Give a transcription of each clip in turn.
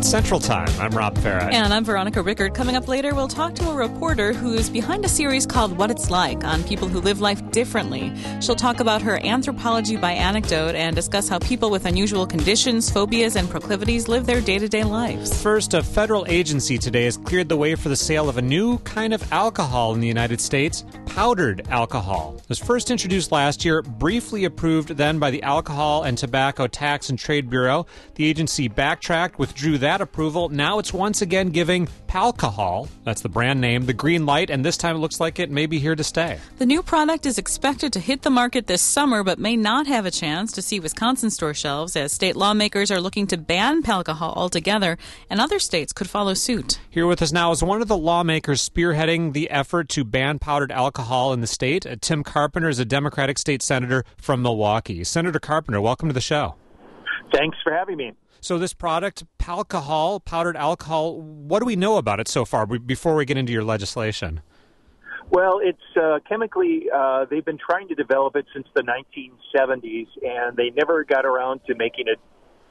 It's Central Time. I'm Rob Farrett. And I'm Veronica Rickard. Coming up later, we'll talk to a reporter who's behind a series called What It's Like on people who live life differently. She'll talk about her anthropology by anecdote and discuss how people with unusual conditions, phobias, and proclivities live their day-to-day lives. First, a federal agency today has cleared the way for the sale of a new kind of alcohol in the United States, powdered alcohol. It was first introduced last year, briefly approved then by the Alcohol and Tobacco Tax and Trade Bureau. The agency backtracked, withdrew that approval. Now it's once again giving Palcohol, that's the brand name, the green light, and this time it looks like it may be here to stay. The new product is expected to hit the market this summer, but may not have a chance to see Wisconsin store shelves as state lawmakers are looking to ban Palcohol altogether, and other states could follow suit. Here with us now is one of the lawmakers spearheading the effort to ban powdered alcohol in the state. Tim Carpenter is a Democratic state senator from Milwaukee. Senator Carpenter, welcome to the show. Thanks for having me. So this product, Palcohol, powdered alcohol, what do we know about it so far before we get into your legislation? Well, it's chemically, they've been trying to develop it since the 1970s, and they never got around to making it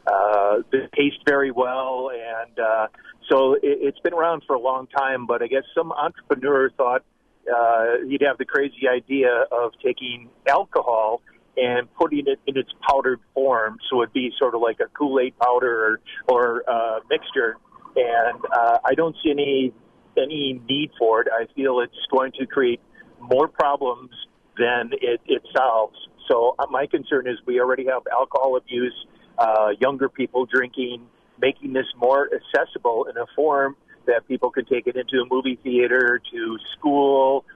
taste very well. And so it's been around for a long time, but I guess some entrepreneur thought he'd have the crazy idea of taking alcohol and putting it in its powdered form, so it'd be sort of like a Kool-Aid powder or mixture. And I don't see any need for it. I feel it's going to create more problems than it solves. So my concern is we already have alcohol abuse, younger people drinking, making this more accessible in a form that people can take it into a movie theater, to school.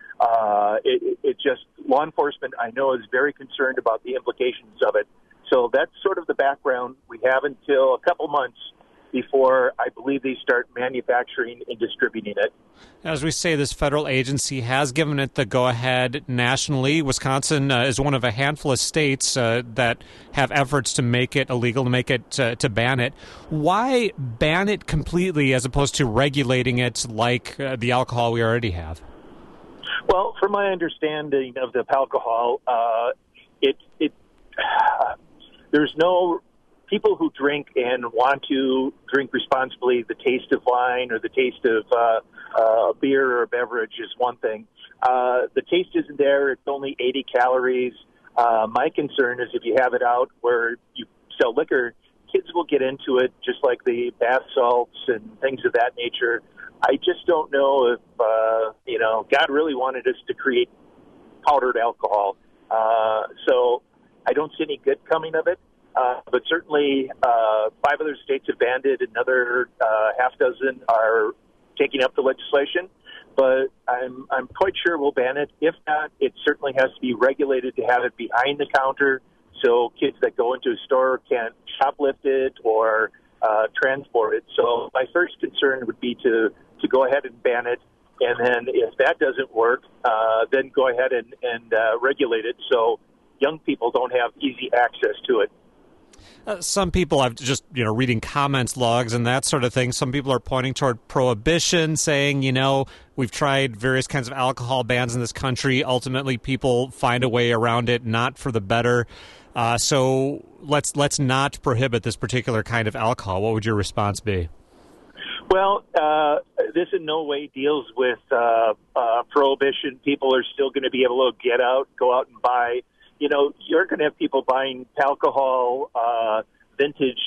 It just, law enforcement, I know, is very concerned about the implications of it. So that's sort of the background. We have until a couple months before I believe they start manufacturing and distributing it. As we say, this federal agency has given it the go-ahead nationally. Wisconsin is one of a handful of states that have efforts to make it illegal, to ban it. Why ban it completely as opposed to regulating it like the alcohol we already have? Well, from my understanding of the alcohol, there's no people who drink and want to drink responsibly. The taste of wine or the taste of beer or beverage is one thing. The taste isn't there. It's only 80 calories. My concern is if you have it out where you sell liquor, kids will get into it, just like the bath salts and things of that nature. I just don't know if, God really wanted us to create powdered alcohol. So I don't see any good coming of it. But certainly 5 other states have banned it. Another half dozen are taking up the legislation. But I'm quite sure we'll ban it. If not, it certainly has to be regulated to have it behind the counter so kids that go into a store can't shoplift it or transport it. So my first concern would be to go ahead and ban it. And then if that doesn't work, then go ahead and regulate it so young people don't have easy access to it. Some people, I've just, reading comments logs and that sort of thing, some people are pointing toward prohibition, saying, we've tried various kinds of alcohol bans in this country. Ultimately, people find a way around it, not for the better. So let's not prohibit this particular kind of alcohol. What would your response be? Well, this in no way deals with prohibition. People are still going to be able to go out and buy. You're going to have people buying alcohol, vintage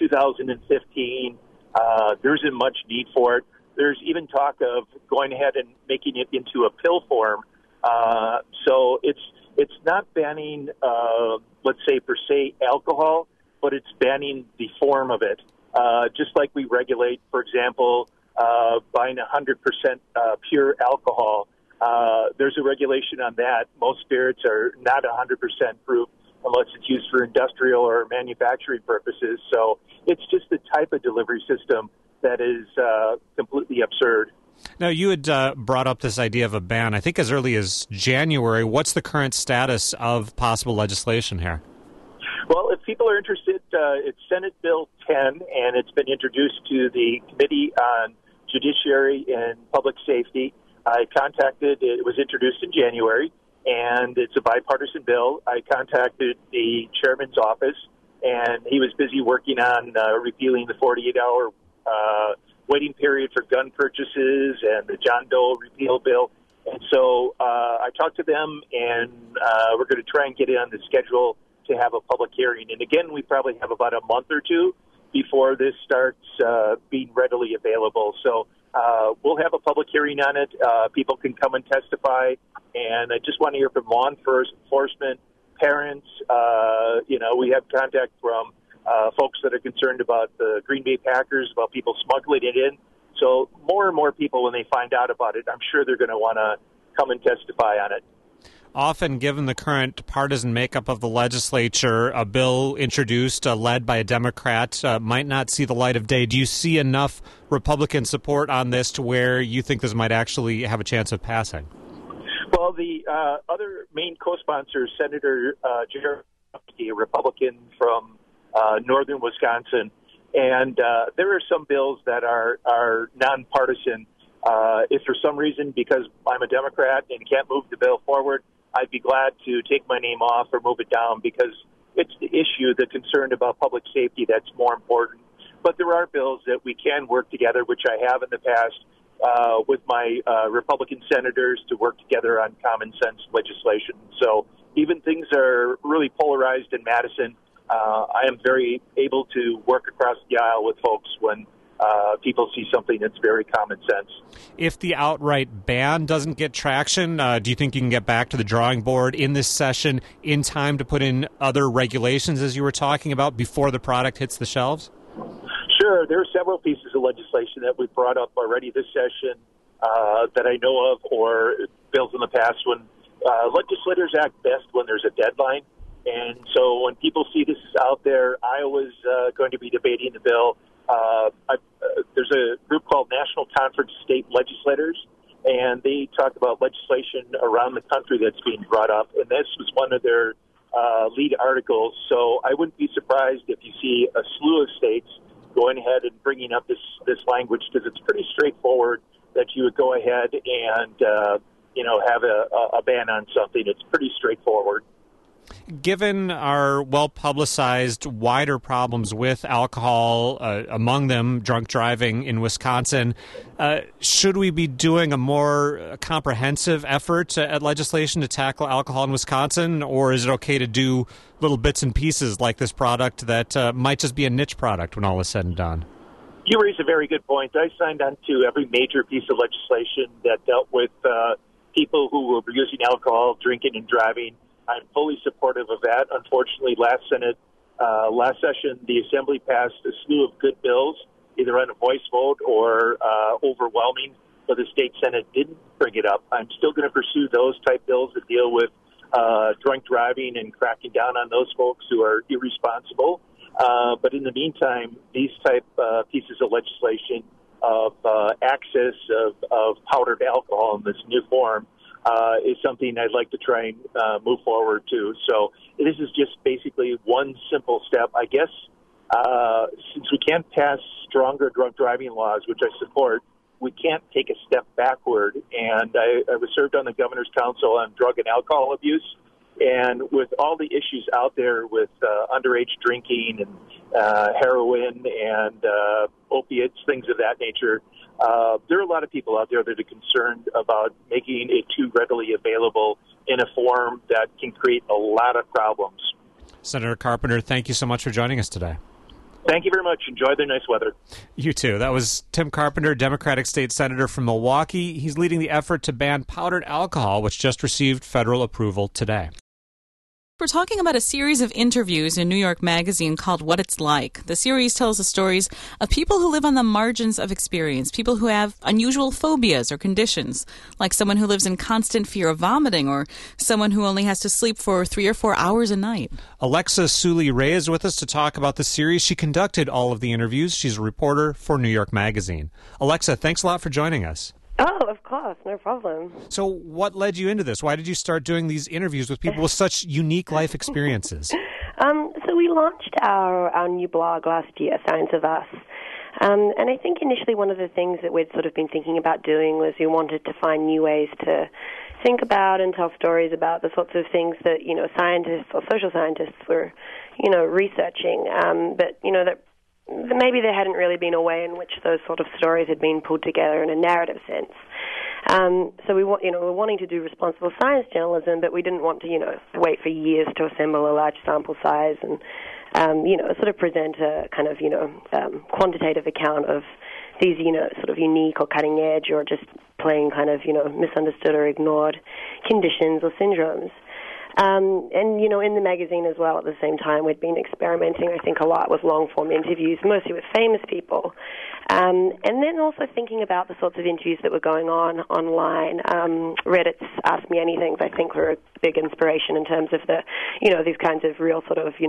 2015. There isn't much need for it. There's even talk of going ahead and making it into a pill form. So it's not banning, let's say, per se, alcohol, but it's banning the form of it. Just like we regulate, for example, buying 100% pure alcohol. There's a regulation on that. Most spirits are not 100% proof unless it's used for industrial or manufacturing purposes. So it's just the type of delivery system that is completely absurd. Now, you had brought up this idea of a ban, I think as early as January. What's the current status of possible legislation here? Well, if people are interested, it's Senate Bill 10, and it's been introduced to the Committee on Judiciary and Public Safety. It was introduced in January, and it's a bipartisan bill. I contacted the chairman's office, and he was busy working on repealing the 48-hour waiting period for gun purchases and the John Doe repeal bill. And so I talked to them, and we're going to try and get it on the schedule to have a public hearing. And again, we probably have about a month or two before this starts being readily available. So we'll have a public hearing on it. People can come and testify. And I just want to hear from law enforcement, parents. We have contact from folks that are concerned about the Green Bay Packers, about people smuggling it in. So more and more people, when they find out about it, I'm sure they're going to want to come and testify on it. Often, given the current partisan makeup of the legislature, a bill introduced, led by a Democrat, might not see the light of day. Do you see enough Republican support on this to where you think this might actually have a chance of passing? Well, the other main co-sponsor, Senator Jared, a Republican from northern Wisconsin, and there are some bills that are nonpartisan. If for some reason, because I'm a Democrat and can't move the bill forward, I'd be glad to take my name off or move it down, because it's the issue, the concern about public safety, that's more important. But there are bills that we can work together, which I have in the past with my Republican senators, to work together on common sense legislation. So even things are really polarized in Madison, I am very able to work across the aisle with folks when people see something that's very common sense. If the outright ban doesn't get traction, do you think you can get back to the drawing board in this session in time to put in other regulations, as you were talking about, before the product hits the shelves? Sure. There are several pieces of legislation that we've brought up already this session that I know of, or bills in the past, when legislators act best when there's a deadline. And so when people see this is out there, Iowa's going to be debating the bill. There's a group called National Conference of State Legislators, and they talk about legislation around the country that's being brought up, and this was one of their lead articles. So I wouldn't be surprised if you see a slew of states going ahead and bringing up this language, because it's pretty straightforward that you would go ahead and have a ban on something. It's pretty straightforward. Given our well-publicized wider problems with alcohol, among them drunk driving in Wisconsin, should we be doing a more comprehensive effort at legislation to tackle alcohol in Wisconsin, or is it okay to do little bits and pieces like this product that might just be a niche product when all is said and done? You raise a very good point. I signed on to every major piece of legislation that dealt with people who were using alcohol, drinking, and driving. I'm fully supportive of that. Unfortunately, last session, the Assembly passed a slew of good bills, either on a voice vote or overwhelming, but the state Senate didn't bring it up. I'm still going to pursue those type bills that deal with drunk driving and cracking down on those folks who are irresponsible. But in the meantime, these type pieces of legislation of access of powdered alcohol in this new form is something I'd like to try and move forward to. So this is just basically one simple step. I guess since we can't pass stronger drunk driving laws, which I support, we can't take a step backward. And I was served on the Governor's Council on drug and alcohol abuse. And with all the issues out there with underage drinking and heroin and opiates, things of that nature, there are a lot of people out there that are concerned about making it too readily available in a form that can create a lot of problems. Senator Carpenter, thank you so much for joining us today. Thank you very much. Enjoy the nice weather. You too. That was Tim Carpenter, Democratic State Senator from Milwaukee. He's leading the effort to ban powdered alcohol, which just received federal approval today. We're talking about a series of interviews in New York Magazine called What It's Like. The series tells the stories of people who live on the margins of experience, people who have unusual phobias or conditions, like someone who lives in constant fear of vomiting or someone who only has to sleep for 3 or 4 hours a night. Alexa Suley-Ray is with us to talk about the series. She conducted all of the interviews. She's a reporter for New York Magazine. Alexa, thanks a lot for joining us. Oh, of course, no problem. So what led you into this? Why did you start doing these interviews with people with such unique life experiences? So we launched our new blog last year, Science of Us. And I think initially one of the things that we'd sort of been thinking about doing was we wanted to find new ways to think about and tell stories about the sorts of things that, scientists or social scientists were, researching, but, that maybe there hadn't really been a way in which those sort of stories had been pulled together in a narrative sense. So we're wanting to do responsible science journalism, but we didn't want to, wait for years to assemble a large sample size and, sort of present a kind of, quantitative account of these, sort of unique or cutting edge or just plain kind of, misunderstood or ignored conditions or syndromes. And, in the magazine as well at the same time, we'd been experimenting, I think, a lot with long-form interviews, mostly with famous people. And then also thinking about the sorts of interviews that were going on online. Reddit's Ask Me Anything, I think, were a big inspiration in terms of the, these kinds of real sort of,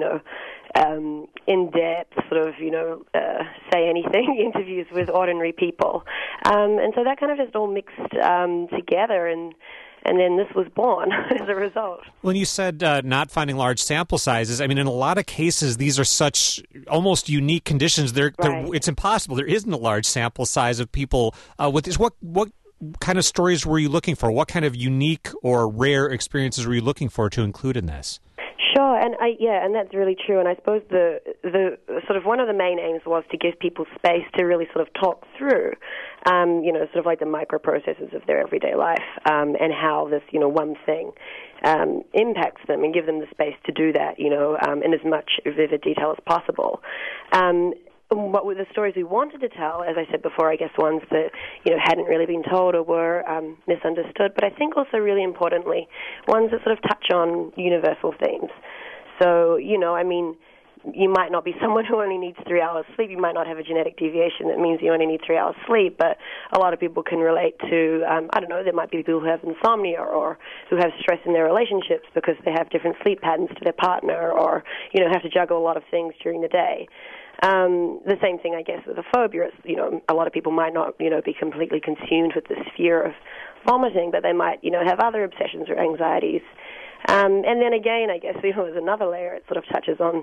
in-depth sort of, say anything interviews with ordinary people. And so that kind of just all mixed together, and then this was born as a result. When you said not finding large sample sizes, I mean, in a lot of cases, these are such almost unique conditions. It's impossible. There isn't a large sample size of people with this. What kind of stories were you looking for? What kind of unique or rare experiences were you looking for to include in this? Sure, and that's really true. And I suppose the sort of one of the main aims was to give people space to really sort of talk through, sort of like the microprocesses of their everyday life, and how this, one thing impacts them, and give them the space to do that, in as much vivid detail as possible. What were the stories we wanted to tell? As I said before, I guess ones that hadn't really been told or were misunderstood. But I think also really importantly, ones that sort of touch on universal themes. So you might not be someone who only needs 3 hours sleep. You might not have a genetic deviation that means you only need 3 hours sleep. But a lot of people can relate to there might be people who have insomnia or who have stress in their relationships because they have different sleep patterns to their partner, or have to juggle a lot of things during the day. The same thing, I guess, with a phobia. A lot of people might not, be completely consumed with this fear of vomiting, but they might, have other obsessions or anxieties. And then again, I guess, there's another layer. It sort of touches on,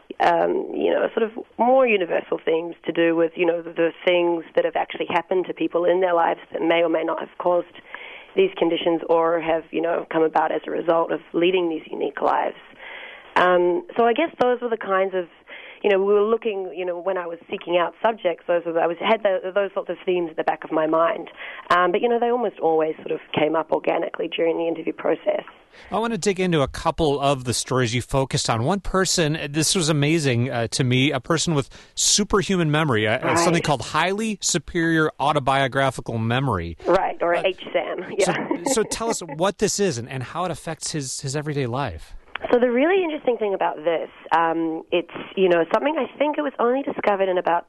sort of more universal themes to do with, the things that have actually happened to people in their lives that may or may not have caused these conditions or have, come about as a result of leading these unique lives. So I guess those were the kinds of, we were looking, when I was seeking out subjects, those sorts of themes at the back of my mind. But, they almost always sort of came up organically during the interview process. I want to dig into a couple of the stories you focused on. One person, this was amazing to me, a person with superhuman memory, something called highly superior autobiographical memory. Right, or HSAM, yeah. So tell us what this is and how it affects his everyday life. So the really interesting thing about this, it's, something I think it was only discovered in about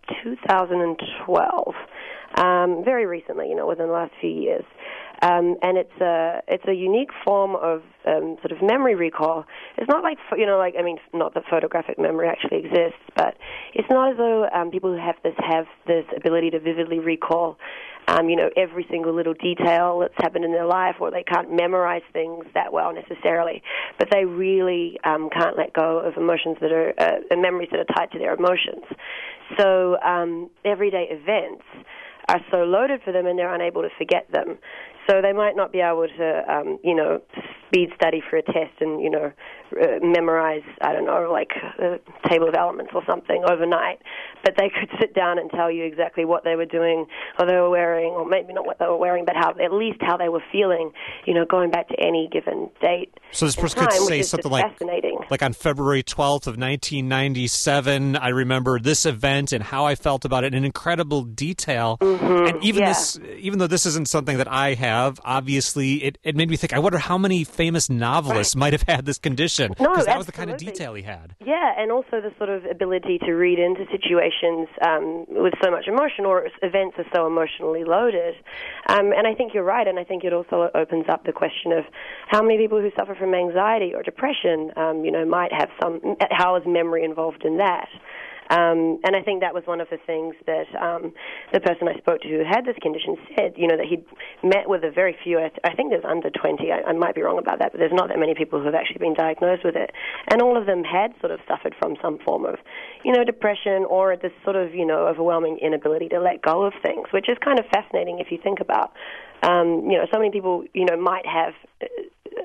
2012, very recently, within the last few years. And it's a unique form of sort of memory recall. It's not like, not that photographic memory actually exists, but it's not as though people who have this ability to vividly recall every single little detail that's happened in their life, or they can't memorize things that well necessarily, but they really can't let go of emotions that are memories that are tied to their emotions. So everyday events are so loaded for them, and they're unable to forget them. So they might not be able to, speed study for a test and, memorize, like a table of elements or something overnight. But they could sit down and tell you exactly what they were doing or they were wearing, or maybe not what they were wearing, but at least how they were feeling, going back to any given date. So this person could say something like on February 12th of 1997, I remember this event and how I felt about it in incredible detail. Mm-hmm. And even though this isn't something that I have, obviously it made me think, I wonder how many famous novelists might have had this condition, because that was the kind of detail he had. Yeah, and also the sort of ability to read into situations with so much emotion, or events are so emotionally loaded. And I think you're right, and I think it also opens up the question of how many people who suffer from anxiety or depression, might have how is memory involved in that? And I think that was one of the things that the person I spoke to who had this condition said, that he'd met with a very few, I think there's under 20, I might be wrong about that, but there's not that many people who have actually been diagnosed with it. And all of them had sort of suffered from some form of, depression or this sort of, overwhelming inability to let go of things, which is kind of fascinating if you think about, so many people, might have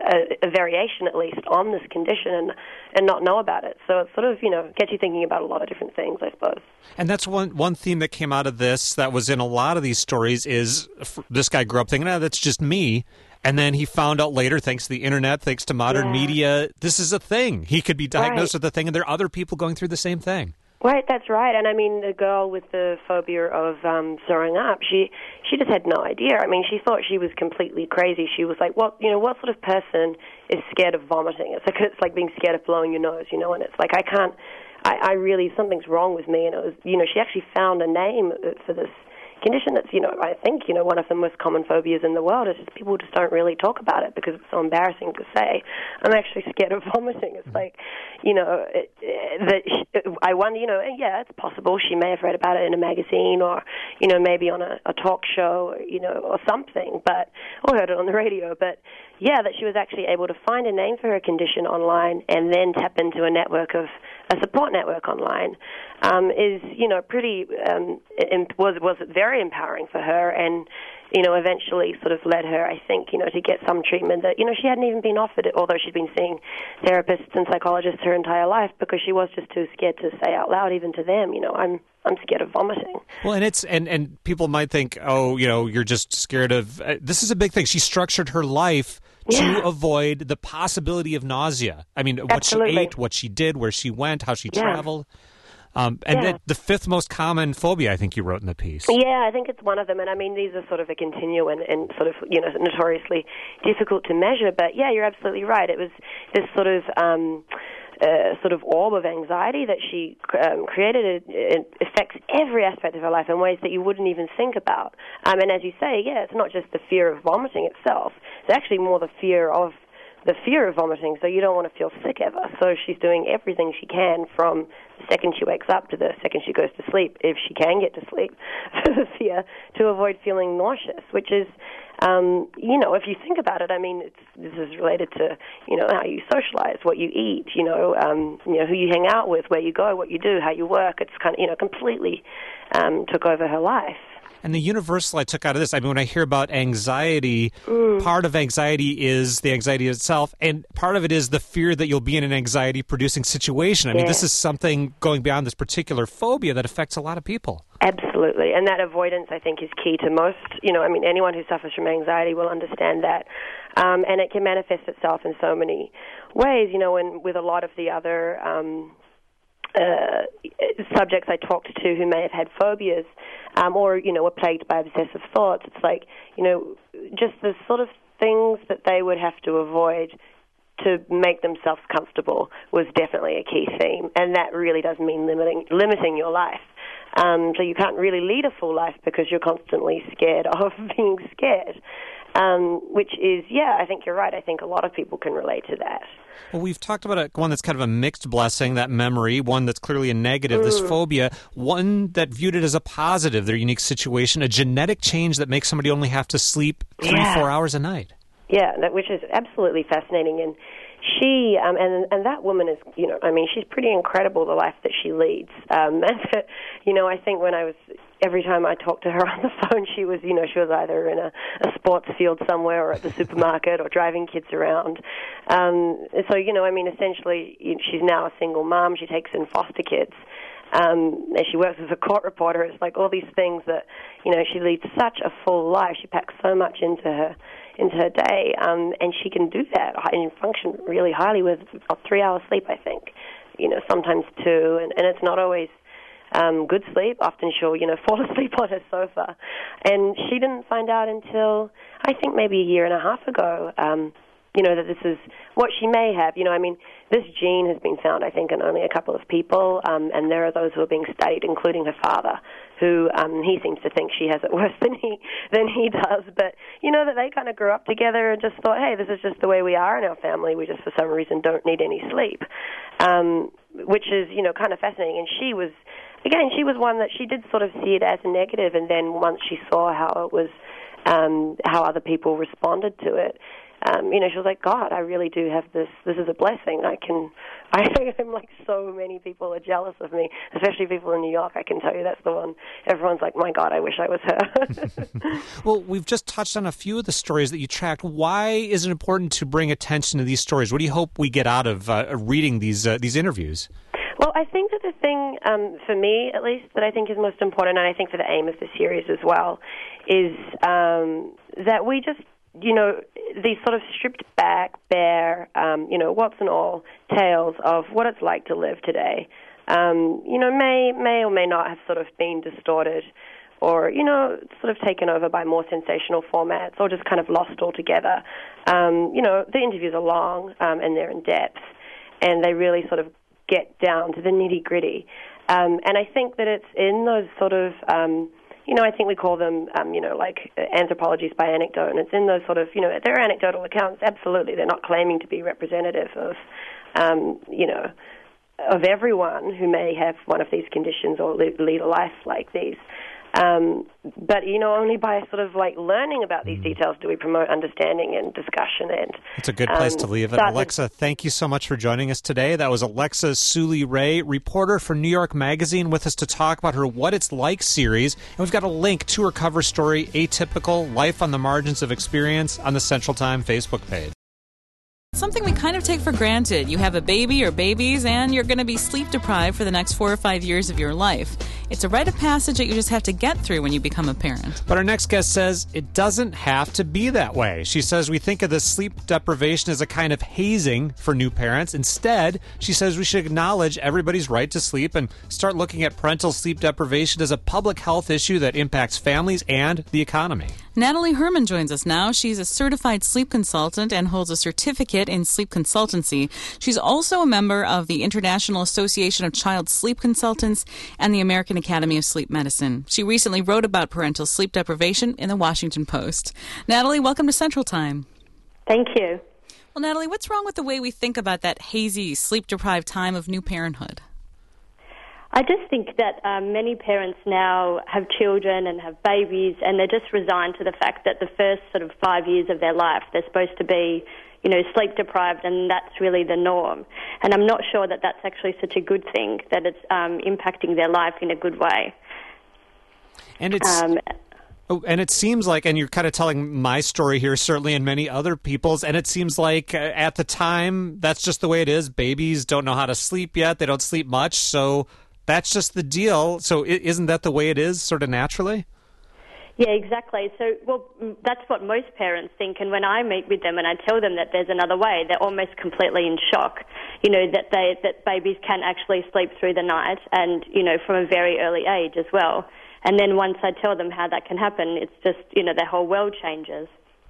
a variation, at least, on this condition and not know about it. So it sort of, gets you thinking about a lot of different things, I suppose. And that's one theme that came out of this that was in a lot of these stories is this guy grew up thinking, that's just me. And then he found out later, thanks to the internet, thanks to modern media, this is a thing. He could be diagnosed with a thing, and there are other people going through the same thing. Right, that's right. And I mean, the girl with the phobia of throwing up, she just had no idea. I mean, she thought she was completely crazy. She was like, what sort of person is scared of vomiting? It's like being scared of blowing your nose, and it's like, I really, something's wrong with me. And it was, she actually found a name for this condition that's, I think, one of the most common phobias in the world. Is just people just don't really talk about it because it's so embarrassing to say. I'm actually scared of vomiting. It's like, I wonder, yeah, it's possible she may have read about it in a magazine or, maybe on a talk show, or something, or heard it on the radio. But yeah, that she was actually able to find a name for her condition online and then tap into a support network online, is, pretty, was very empowering for her, and, eventually sort of led her, I think, to get some treatment that, she hadn't even been offered it, although she'd been seeing therapists and psychologists her entire life, because she was just too scared to say out loud, even to them, I'm scared of vomiting. Well, and people might think, you're just scared of, this is a big thing. She structured her life to avoid the possibility of nausea. I mean, what she ate, what she did, where she went, how she traveled. The fifth most common phobia, I think you wrote in the piece. Yeah, I think it's one of them. And I mean, these are sort of a continuum and sort of, notoriously difficult to measure. But yeah, you're absolutely right. It was this sort of orb of anxiety that she created. It affects every aspect of her life in ways that you wouldn't even think about. And as you say, it's not just the fear of vomiting itself. It's actually more the fear of vomiting, so you don't want to feel sick ever. So she's doing everything she can from the second she wakes up to the second she goes to sleep, if she can get to sleep, for the fear, to avoid feeling nauseous, which is, if you think about it, I mean, this is related to, how you socialize, what you eat, who you hang out with, where you go, what you do, how you work. It's kind of, completely took over her life. And the universal I took out of this, I mean, when I hear about anxiety, part of anxiety is the anxiety itself, and part of it is the fear that you'll be in an anxiety-producing situation. I mean, this is something going beyond this particular phobia that affects a lot of people. Absolutely. And that avoidance, I think, is key to most, anyone who suffers from anxiety will understand that. And it can manifest itself in so many ways, and with a lot of the other subjects I talked to who may have had phobias, or, were plagued by obsessive thoughts. It's like, just the sort of things that they would have to avoid to make themselves comfortable was definitely a key theme. And that really does mean limiting your life. So you can't really lead a full life because you're constantly scared of being scared. Which is, I think you're right. I think a lot of people can relate to that. Well, we've talked about one that's kind of a mixed blessing, that memory, one that's clearly a negative, this phobia, one that viewed it as a positive, their unique situation, a genetic change that makes somebody only have to sleep 3-4 hours a night. Yeah, which is absolutely fascinating. And she, and that woman is, she's pretty incredible, the life that she leads. I think every time I talked to her on the phone, she was either in a sports field somewhere or at the supermarket or driving kids around. Essentially, she's now a single mom. She takes in foster kids. And she works as a court reporter. It's like all these things that, she leads such a full life. She packs so much into her day, and she can do that and function really highly with 3 hours sleep, I think, sometimes 2, and it's not always good sleep. Often she'll, fall asleep on her sofa, and she didn't find out until, I think, maybe a year and a half ago, that this is what she may have. This gene has been found, I think, in only a couple of people, and there are those who are being studied, including her father, who he seems to think she has it worse than he does. But, that they kind of grew up together and just thought, hey, this is just the way we are in our family. We just, for some reason, don't need any sleep, which is, kind of fascinating. And she was one that she did sort of see it as a negative, and then once she saw how it was, how other people responded to it, she was like, God, I really do have this. This is a blessing. I'm like, so many people are jealous of me, especially people in New York. I can tell you that's the one. Everyone's like, my God, I wish I was her. Well, we've just touched on a few of the stories that you tracked. Why is it important to bring attention to these stories? What do you hope we get out of reading these interviews? Well, I think that the thing, for me at least, that I think is most important, and I think for the aim of the series as well, is that we just, these sort of stripped back, bare, what's and all tales of what it's like to live today, may or may not have sort of been distorted or, sort of taken over by more sensational formats or just kind of lost altogether. The interviews are long and they're in depth, and they really sort of get down to the nitty-gritty. And I think that it's in those sort of, I think we call them, like anthropologies by anecdote, and it's in those sort of, they're anecdotal accounts, absolutely. They're not claiming to be representative of, of everyone who may have one of these conditions or lead a life like these. But, only by sort of like learning about these details do we promote understanding and discussion. And it's a good place to leave it. Alexa, thank you so much for joining us today. That was Alexa Suley-Ray, reporter for New York Magazine, with us to talk about her What It's Like series. And we've got a link to her cover story, Atypical, Life on the Margins of Experience, on the Central Time Facebook page. Something we kind of take for granted. You have a baby or babies, and you're going to be sleep deprived for the next 4 or 5 years of your life. It's a rite of passage that you just have to get through when you become a parent. But our next guest says it doesn't have to be that way. She says we think of this sleep deprivation as a kind of hazing for new parents. Instead, she says we should acknowledge everybody's right to sleep and start looking at parental sleep deprivation as a public health issue that impacts families and the economy. Natalie Herman joins us now. She's a certified sleep consultant and holds a certificate in sleep consultancy. She's also a member of the International Association of Child Sleep Consultants and the American Academy of Sleep Medicine. She recently wrote about parental sleep deprivation in the Washington Post. Natalie, welcome to Central Time. Thank you. Well, Natalie, what's wrong with the way we think about that hazy, sleep-deprived time of new parenthood? I just think that many parents now have children and have babies, and they're just resigned to the fact that the first sort of 5 years of their life, they're supposed to be, sleep deprived, and that's really the norm. And I'm not sure that that's actually such a good thing, that it's impacting their life in a good way. And it's... and it seems like, and you're kind of telling my story here, certainly, and many other people's, and it seems like at the time, that's just the way it is. Babies don't know how to sleep yet. They don't sleep much, so that's just the deal. So isn't that the way it is, sort of naturally? Yeah, exactly. So, that's what most parents think. And when I meet with them and I tell them that there's another way, they're almost completely in shock. That babies can actually sleep through the night, and from a very early age as well. And then once I tell them how that can happen, it's just their whole world changes.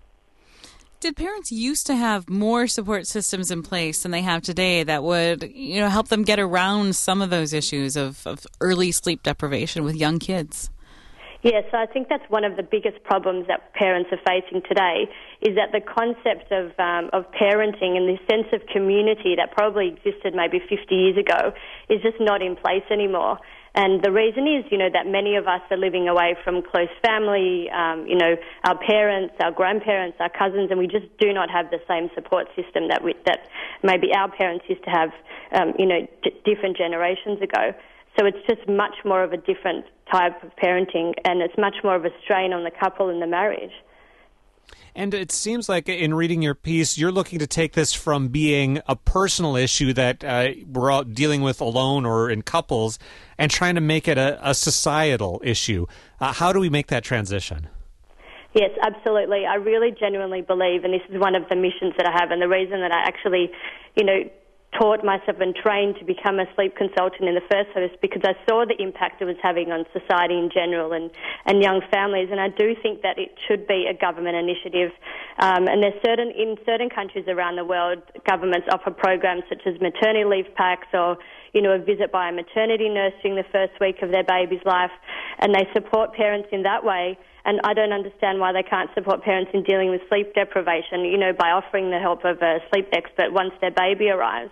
Did parents used to have more support systems in place than they have today that would, help them get around some of those issues of early sleep deprivation with young kids? Yes, I think that's one of the biggest problems that parents are facing today, is that the concept of parenting and the sense of community that probably existed maybe 50 years ago is just not in place anymore. And the reason is, that many of us are living away from close family, our parents, our grandparents, our cousins, and we just do not have the same support system that maybe our parents used to have, different generations ago. So it's just much more of a different type of parenting, and it's much more of a strain on the couple and the marriage. And it seems like in reading your piece, you're looking to take this from being a personal issue that we're all dealing with alone or in couples and trying to make it a societal issue. How do we make that transition? Yes, absolutely. I really genuinely believe, and this is one of the missions that I have, and the reason that I actually, taught myself and trained to become a sleep consultant in the first place, because I saw the impact it was having on society in general and young families. And I do think that it should be a government initiative. And in certain countries around the world, governments offer programs such as maternity leave packs or, a visit by a maternity nurse during the first week of their baby's life. And they support parents in that way. And I don't understand why they can't support parents in dealing with sleep deprivation, by offering the help of a sleep expert once their baby arrives.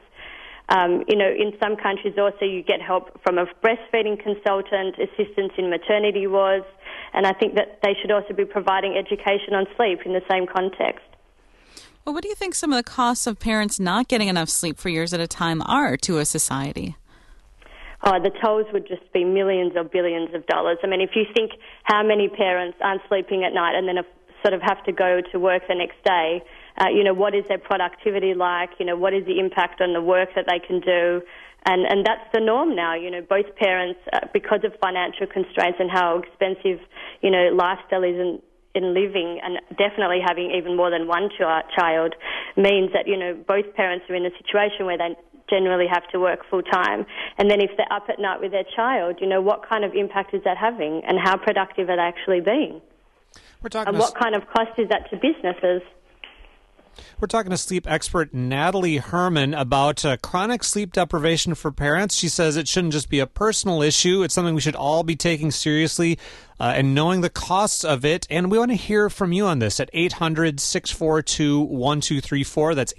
In some countries also you get help from a breastfeeding consultant, assistance in maternity wards, and I think that they should also be providing education on sleep in the same context. Well, what do you think some of the costs of parents not getting enough sleep for years at a time are to a society? Oh, the tolls would just be millions or billions of dollars. I mean, if you think how many parents aren't sleeping at night and then sort of have to go to work the next day, what is their productivity like? What is the impact on the work that they can do? And that's the norm now. Both parents, because of financial constraints and how expensive, lifestyle is in living, and definitely having even more than one child, means that, both parents are in a situation where they generally have to work full time. And then if they're up at night with their child, what kind of impact is that having, and how productive are they actually being? And what kind of cost is that to businesses? We're talking to sleep expert Natalie Herman about chronic sleep deprivation for parents. She says it shouldn't just be a personal issue. It's something we should all be taking seriously and knowing the costs of it. And we want to hear from you on this at 800-642-1234. That's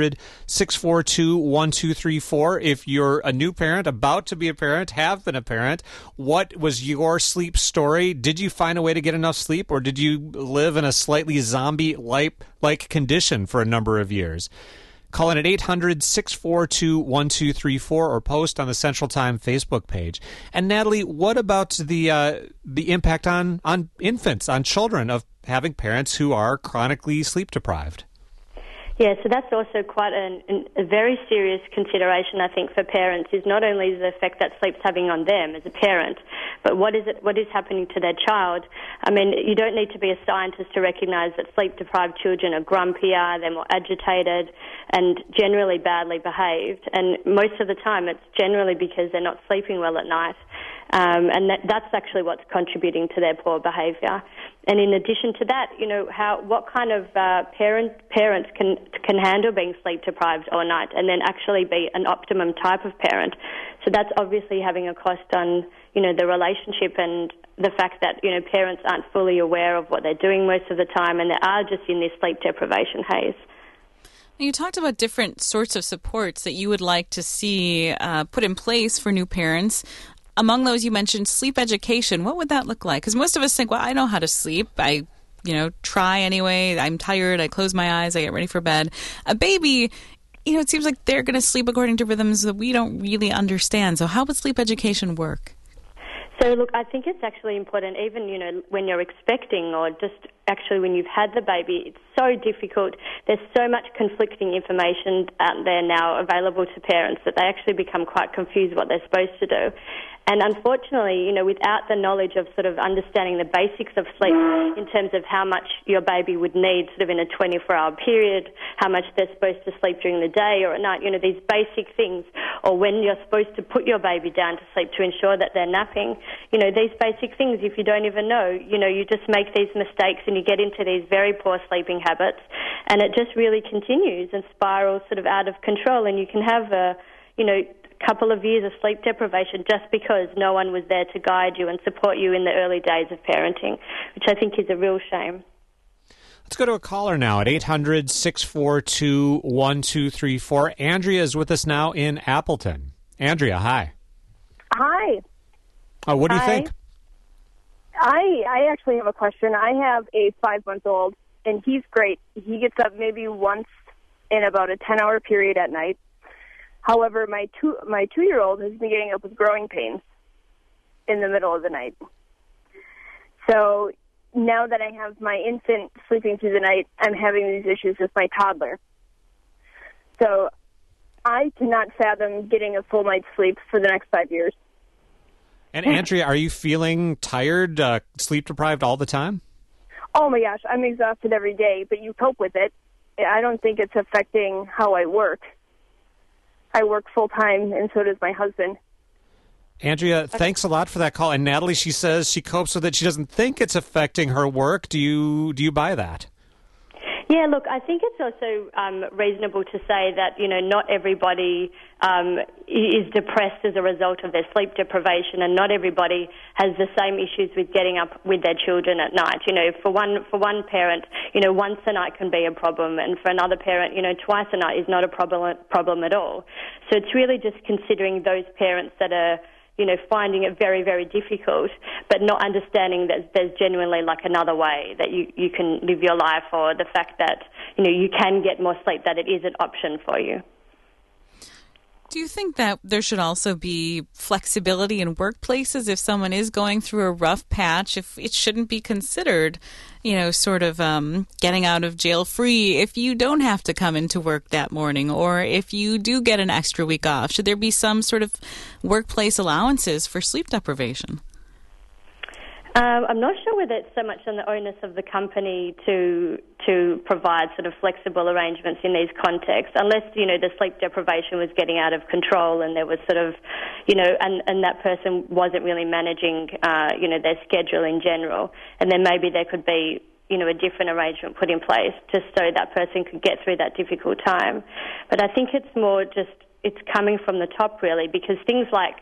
800-642-1234. If you're a new parent, about to be a parent, have been a parent, what was your sleep story? Did you find a way to get enough sleep, or did you live in a slightly zombie-like condition for a number of years? Call in at 800-642-1234 or post on the Central Time Facebook page. And Natalie, what about the impact on infants, on children, of having parents who are chronically sleep deprived? Yeah, so that's also quite a very serious consideration, I think, for parents, is not only the effect that sleep's having on them as a parent, but what is happening to their child. I mean, you don't need to be a scientist to recognize that sleep-deprived children are grumpier, they're more agitated, and generally badly behaved. And most of the time, it's generally because they're not sleeping well at night. And that's actually what's contributing to their poor behaviour. And in addition to that, what kind of parents can handle being sleep deprived all night and then actually be an optimum type of parent. So that's obviously having a cost on, the relationship, and the fact that, parents aren't fully aware of what they're doing most of the time, and they are just in this sleep deprivation haze. You talked about different sorts of supports that you would like to see put in place for new parents. Among those, you mentioned sleep education. What would that look like? Because most of us think, well, I know how to sleep. I, try anyway. I'm tired. I close my eyes. I get ready for bed. A baby, it seems like they're going to sleep according to rhythms that we don't really understand. So how would sleep education work? So, look, I think it's actually important, even, when you're expecting, or just actually when you've had the baby. It's so difficult. There's so much conflicting information out there now available to parents that they actually become quite confused what they're supposed to do. And unfortunately, without the knowledge of sort of understanding the basics of sleep in terms of how much your baby would need sort of in a 24-hour period, how much they're supposed to sleep during the day or at night, these basic things, or when you're supposed to put your baby down to sleep to ensure that they're napping, these basic things, if you don't even know, you just make these mistakes and you get into these very poor sleeping habits, and it just really continues and spirals sort of out of control, and you can have a couple of years of sleep deprivation just because no one was there to guide you and support you in the early days of parenting, which I think is a real shame. Let's go to a caller now at 800-642-1234. Andrea is with us now in Appleton. Andrea, hi. Hi. What do you think? I actually have a question. I have a 5-month-old, and he's great. He gets up maybe once in about a 10-hour period at night. However, my 2-year-old has been getting up with growing pains in the middle of the night. So now that I have my infant sleeping through the night, I'm having these issues with my toddler. So I cannot fathom getting a full night's sleep for the next 5 years. And Andrea, are you feeling tired, sleep deprived all the time? Oh my gosh, I'm exhausted every day, but you cope with it. I don't think it's affecting how I work. I work full-time, and so does my husband. Andrea, thanks a lot for that call. And Natalie, she says she copes with it. She doesn't think it's affecting her work. Do you buy that? Yeah, look, I think it's also reasonable to say that, not everybody is depressed as a result of their sleep deprivation, and not everybody has the same issues with getting up with their children at night. For one parent, once a night can be a problem, and for another parent, twice a night is not a problem at all. So it's really just considering those parents that are finding it very, very difficult, but not understanding that there's genuinely like another way that you can live your life, or the fact that, you can get more sleep, that it is an option for you. Do you think that there should also be flexibility in workplaces if someone is going through a rough patch, if it shouldn't be considered, sort of getting out of jail free if you don't have to come into work that morning, or if you do get an extra week off? Should there be some sort of workplace allowances for sleep deprivation? I'm not sure whether it's so much on the onus of the company to provide sort of flexible arrangements in these contexts, unless, the sleep deprivation was getting out of control and there was sort of, and that person wasn't really managing, their schedule in general. And then maybe there could be, a different arrangement put in place just so that person could get through that difficult time. But I think it's more just, it's coming from the top really, because things like,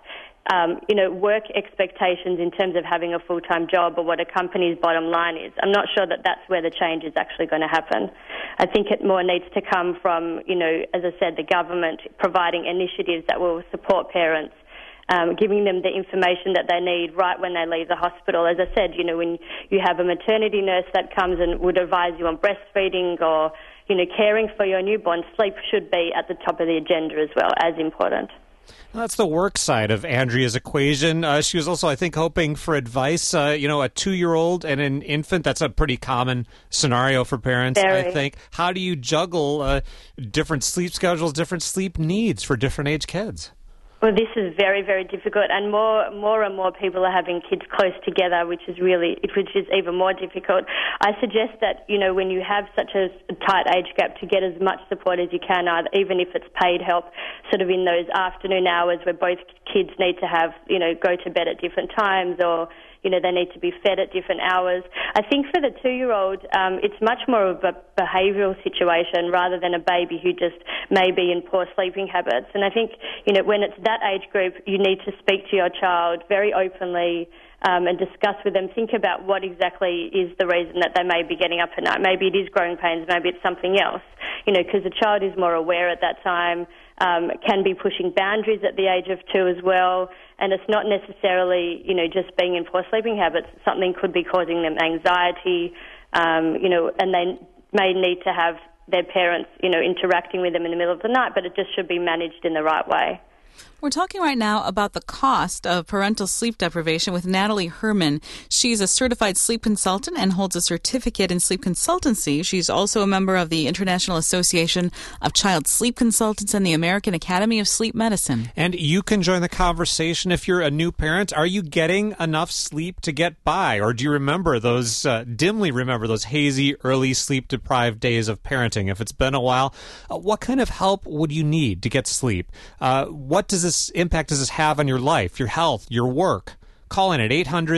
work expectations in terms of having a full-time job or what a company's bottom line is, I'm not sure that that's where the change is actually going to happen. I think it more needs to come from, as I said, the government providing initiatives that will support parents, giving them the information that they need right when they leave the hospital. As I said, when you have a maternity nurse that comes and would advise you on breastfeeding or, caring for your newborn, sleep should be at the top of the agenda as well, as important. That's the work side of Andrea's equation. She was also, I think, hoping for advice. A 2-year-old and an infant, that's a pretty common scenario for parents, I think. How do you juggle different sleep schedules, different sleep needs for different age kids? Well, this is very, very difficult, and more and more people are having kids close together, which is even more difficult. I suggest that, when you have such a tight age gap, to get as much support as you can, even if it's paid help, sort of in those afternoon hours where both kids need to have, go to bed at different times, or they need to be fed at different hours. I think for the 2-year-old, it's much more of a behavioural situation rather than a baby who just may be in poor sleeping habits. And I think, when it's that age group, you need to speak to your child very openly and discuss with them. Think about what exactly is the reason that they may be getting up at night. Maybe it is growing pains, maybe it's something else, because the child is more aware at that time, can be pushing boundaries at the age of 2 as well. And it's not necessarily, just being in poor sleeping habits. Something could be causing them anxiety, and they may need to have their parents, interacting with them in the middle of the night, but it just should be managed in the right way. We're talking right now about the cost of parental sleep deprivation with Natalie Herman. She's a certified sleep consultant and holds a certificate in sleep consultancy. She's also a member of the International Association of Child Sleep Consultants and the American Academy of Sleep Medicine. And you can join the conversation if you're a new parent. Are you getting enough sleep to get by? Or do you remember those, dimly remember those hazy, early sleep-deprived days of parenting? If it's been a while, what kind of help would you need to get sleep? What impact does this have on your life, your health, your work? Call in at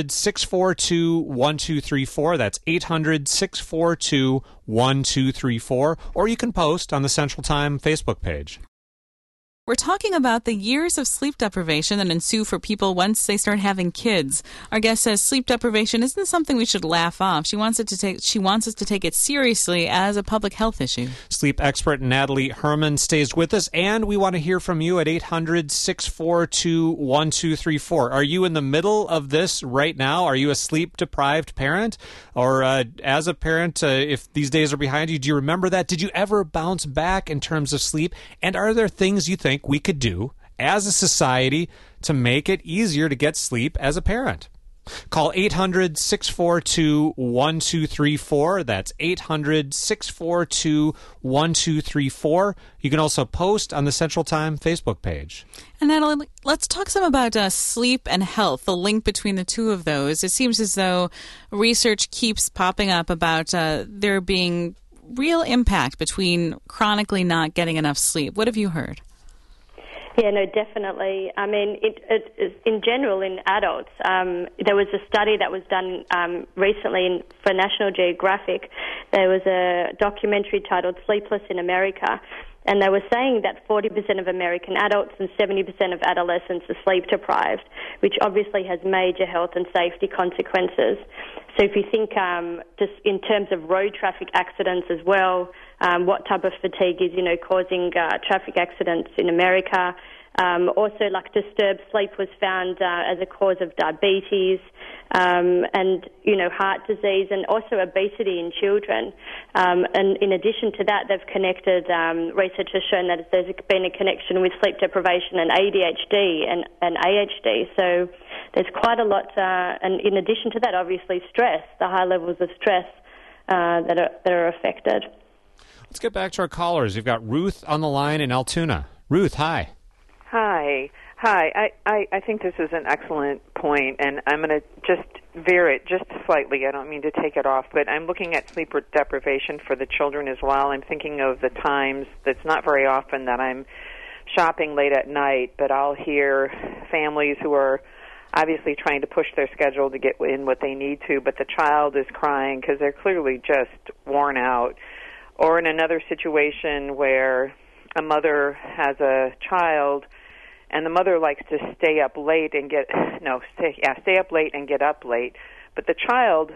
800-642-1234. That's 800-642-1234. Or you can post on the Central Time Facebook page. We're talking about the years of sleep deprivation that ensue for people once they start having kids. Our guest says sleep deprivation isn't something we should laugh off. She wants us to take it seriously as a public health issue. Sleep expert Natalie Herman stays with us, and we want to hear from you at 800-642-1234. Are you in the middle of this right now? Are you a sleep-deprived parent? Or as a parent, if these days are behind you, do you remember that? Did you ever bounce back in terms of sleep? And are there things you think we could do as a society to make it easier to get sleep as a parent? Call 800-642-1234. That's 800-642-1234. You can also post on the Central Time Facebook page. And Natalie, let's talk some about sleep and health, the link between the two of those. It seems as though research keeps popping up about there being real impact between chronically not getting enough sleep. What have you heard? Yeah, no, definitely. I mean, in general, in adults, there was a study that was done recently for National Geographic. There was a documentary titled Sleepless in America, and they were saying that 40% of American adults and 70% of adolescents are sleep deprived, which obviously has major health and safety consequences. So if you think just in terms of road traffic accidents as well, what type of fatigue is, causing traffic accidents in America, Also, like disturbed sleep was found as a cause of diabetes and, heart disease and also obesity in children. And in addition to that, they've connected, research has shown that there's been a connection with sleep deprivation and ADHD and AHD. So there's quite a lot, and in addition to that, obviously stress, the high levels of stress that are affected. Let's get back to our callers. We've got Ruth on the line in Altoona. Ruth, hi. Hi. I think this is an excellent point, and I'm going to just veer it just slightly. I don't mean to take it off, but I'm looking at sleep deprivation for the children as well. I'm thinking of the times that's not very often that I'm shopping late at night, but I'll hear families who are obviously trying to push their schedule to get in what they need to, but the child is crying because they're clearly just worn out. Or in another situation where a mother has a child and the mother likes to stay up late and get up late, but the child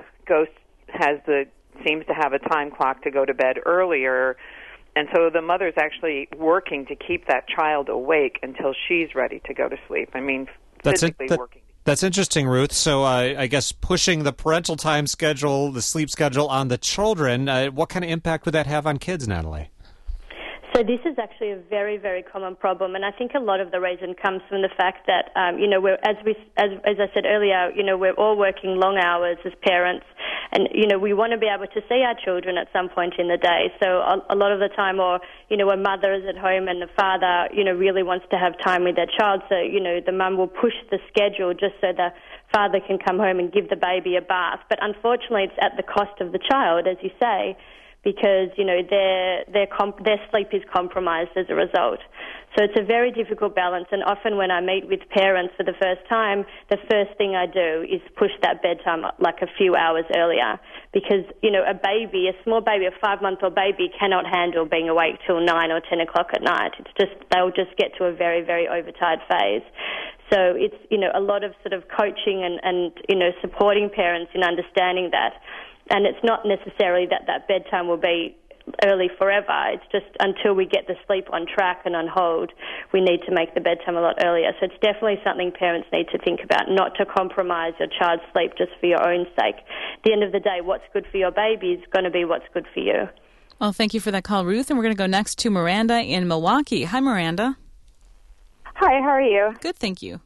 seems to have a time clock to go to bed earlier, and so the mother's actually working to keep that child awake until she's ready to go to sleep. I mean, physically working. That's interesting, Ruth. So I guess pushing the parental time schedule, the sleep schedule on the children, what kind of impact would that have on kids, Natalie? So this is actually a very, very common problem, and I think a lot of the reason comes from the fact that, we're, as I said earlier, we're all working long hours as parents, and, we want to be able to see our children at some point in the day. So a lot of the time, or, a mother is at home and the father, really wants to have time with their child, so, the mum will push the schedule just so the father can come home and give the baby a bath. But unfortunately, it's at the cost of the child, as you say, because, their sleep is compromised as a result. So it's a very difficult balance, and often when I meet with parents for the first time, the first thing I do is push that bedtime like a few hours earlier because, a small baby, a 5-month-old baby cannot handle being awake till 9 or 10 o'clock at night. They'll just get to a very, very overtired phase. So it's, a lot of sort of coaching and supporting parents in understanding that. And it's not necessarily that bedtime will be early forever. It's just until we get the sleep on track and on hold, we need to make the bedtime a lot earlier. So it's definitely something parents need to think about, not to compromise your child's sleep just for your own sake. At the end of the day, what's good for your baby is going to be what's good for you. Well, thank you for that call, Ruth. And we're going to go next to Miranda in Milwaukee. Hi, Miranda. Hi, how are you? Good, thank you.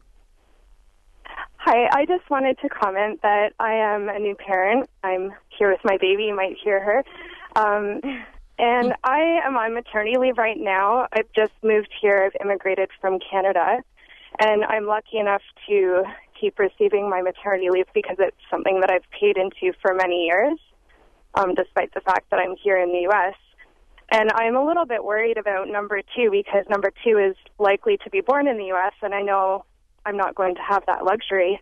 Hi, I just wanted to comment that I am a new parent. I'm here with my baby. You might hear her. And I am on maternity leave right now. I've just moved here. I've immigrated from Canada. And I'm lucky enough to keep receiving my maternity leave because it's something that I've paid into for many years, despite the fact that I'm here in the U.S. And I'm a little bit worried about number 2 because number 2 is likely to be born in the U.S., and I know I'm not going to have that luxury.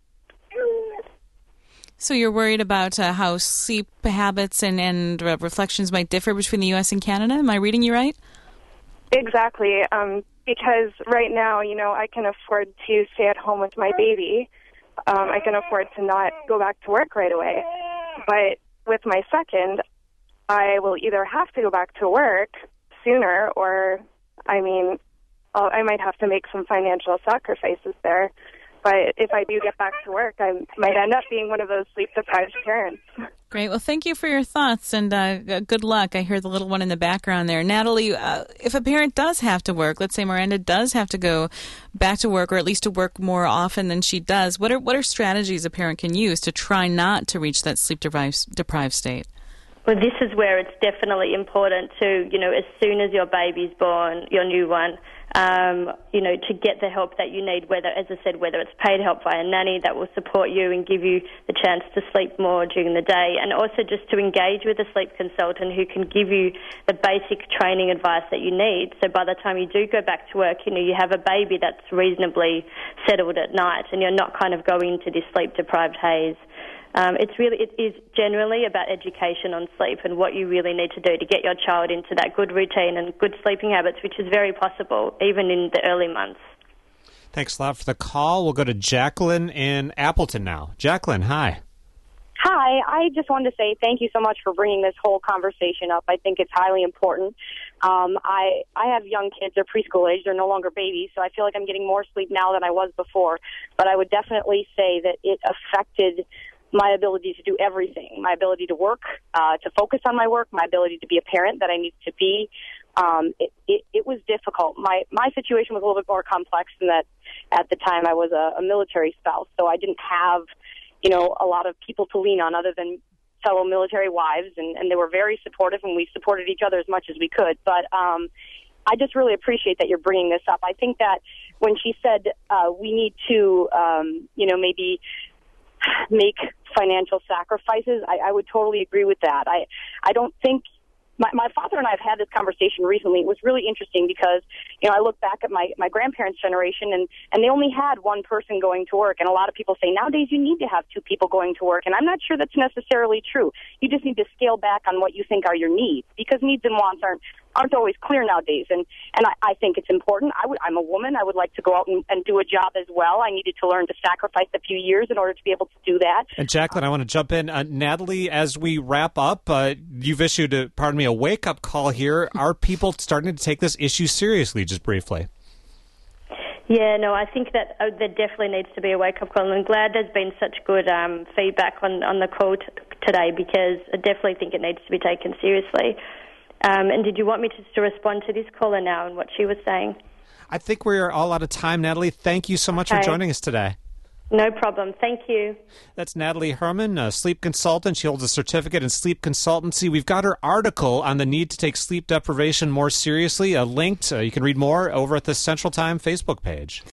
So you're worried about how sleep habits and reflections might differ between the U.S. and Canada? Am I reading you right? Exactly. Because right now, I can afford to stay at home with my baby. I can afford to not go back to work right away. But with my second, I will either have to go back to work sooner or, I might have to make some financial sacrifices there. But if I do get back to work, I might end up being one of those sleep-deprived parents. Great. Well, thank you for your thoughts, and good luck. I hear the little one in the background there. Natalie, if a parent does have to work, let's say Miranda does have to go back to work or at least to work more often than she does, what are strategies a parent can use to try not to reach that sleep-deprived state? Well, this is where it's definitely important to, as soon as your baby's born, your new one, to get the help that you need, whether it's paid help by a nanny that will support you and give you the chance to sleep more during the day, and also just to engage with a sleep consultant who can give you the basic training advice that you need. So by the time you do go back to work, you have a baby that's reasonably settled at night and you're not kind of going into this sleep-deprived haze. It is generally about education on sleep and what you really need to do to get your child into that good routine and good sleeping habits, which is very possible even in the early months. Thanks a lot for the call. We'll go to Jacqueline in Appleton now. Jacqueline, hi. Hi, I just wanted to say thank you so much for bringing this whole conversation up. I think it's highly important I have young kids. They're preschool age. They're no longer babies, so I feel like I'm getting more sleep now than I was before. But I would definitely say that it affected my ability to do everything, my ability to work, to focus on my work, my ability to be a parent that I needed to be. It was difficult. My situation was a little bit more complex in that at the time I was a military spouse, so I didn't have, a lot of people to lean on other than fellow military wives, and they were very supportive, and we supported each other as much as we could. But I just really appreciate that you're bringing this up. I think that when she said we need to, maybe make financial sacrifices, I would totally agree with that. I don't think my father and I have had this conversation recently. It was really interesting because, I look back at my grandparents' generation, and they only had one person going to work. And a lot of people say nowadays you need to have two people going to work. And I'm not sure that's necessarily true. You just need to scale back on what you think are your needs, because needs and wants aren't always clear nowadays. And I think it's important. I'm a woman. I would like to go out and do a job as well. I needed to learn to sacrifice a few years in order to be able to do that. And Jacqueline, I want to jump in. Natalie, as we wrap up, you've issued a wake-up call here. Are people starting to take this issue seriously, just briefly? Yeah, no, I think that there definitely needs to be a wake-up call. And I'm glad there's been such good feedback on the call today, because I definitely think it needs to be taken seriously. And did you want me to respond to this caller now and what she was saying? I think we're all out of time, Natalie. Thank you so much for joining us today. No problem. Thank you. That's Natalie Herman, a sleep consultant. She holds a certificate in sleep consultancy. We've got her article on the need to take sleep deprivation more seriously linked. You can read more over at the Central Time Facebook page.